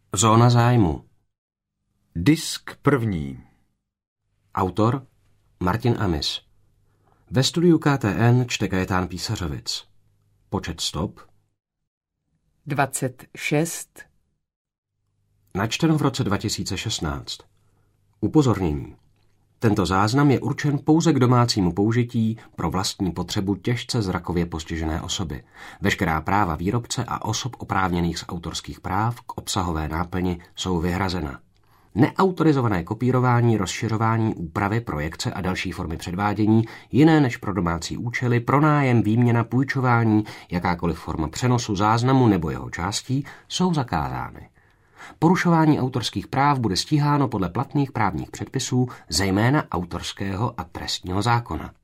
Zóna zájmu. Disk první. Autor Martin Amis. Ve studiu KTN čte Kajetán Písařovic. Počet stop 26. Načteno v roce 2016. Upozornění. Tento záznam je určen pouze k domácímu použití pro vlastní potřebu těžce zrakově postižené osoby. Veškerá práva výrobce a osob oprávněných z autorských práv k obsahové náplni jsou vyhrazena. Neautorizované kopírování, rozšiřování, úpravy, projekce a další formy předvádění, jiné než pro domácí účely, pronájem, výměna, půjčování, jakákoliv forma přenosu záznamu nebo jeho částí jsou zakázány. Porušování autorských práv bude stíháno podle platných právních předpisů, zejména autorského a trestního zákona.